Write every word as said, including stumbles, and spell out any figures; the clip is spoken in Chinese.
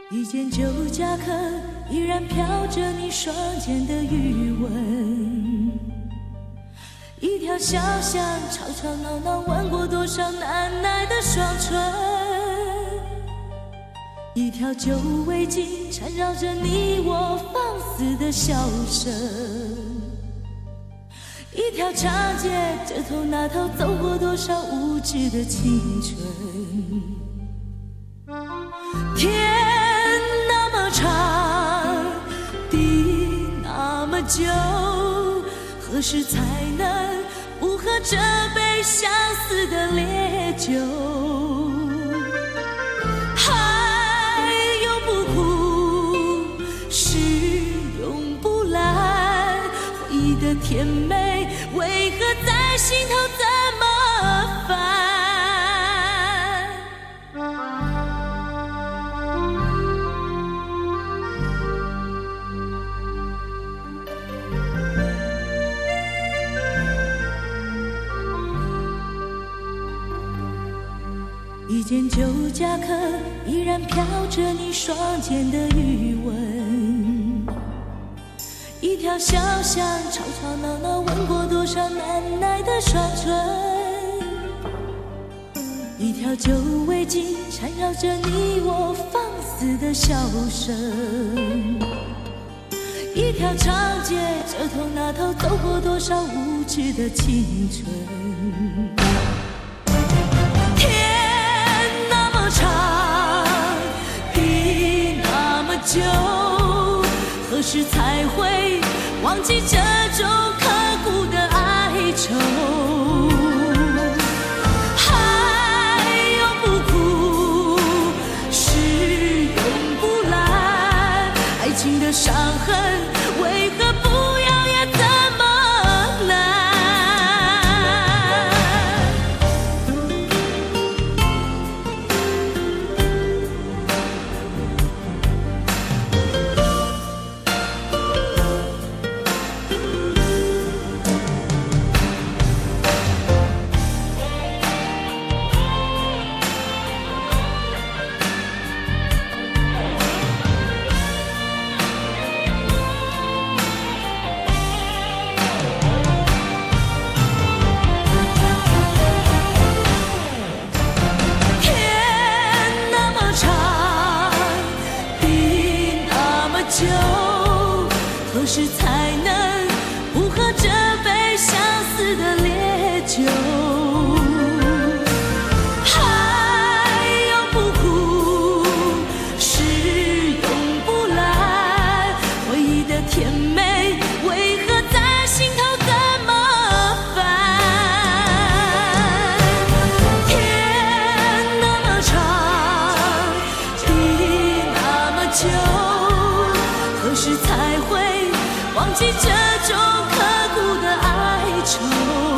一件旧夹克依然飘着你双肩的余温，一条小巷吵吵闹闹吻过多少难耐的双唇，一条旧围巾缠绕着你我放肆的笑声，一条长街这头那头走过多少无知的青春。天那么长，地那么久，何时才能不喝这杯相思的烈酒？海永不枯，诗永不烂，回忆的甜美为何在心头这么烦？一件旧夹克依然飘着你双肩的余温，一条小巷吵吵闹闹吻过多少难耐的双唇，一条旧围巾缠绕着你我放肆的笑声，一条长街这头那头走过多少无知的青春。就何时才会忘记这种刻骨的哀愁？海永不枯，诗永不烂，爱情的伤痕为何不要也这么难？酒何时才能不喝这杯相思的烈酒？海永不枯，诗永不烂，回忆的甜美为何在心头这么烦？天那么长，地那么久，何时才会忘记这种刻骨的哀愁？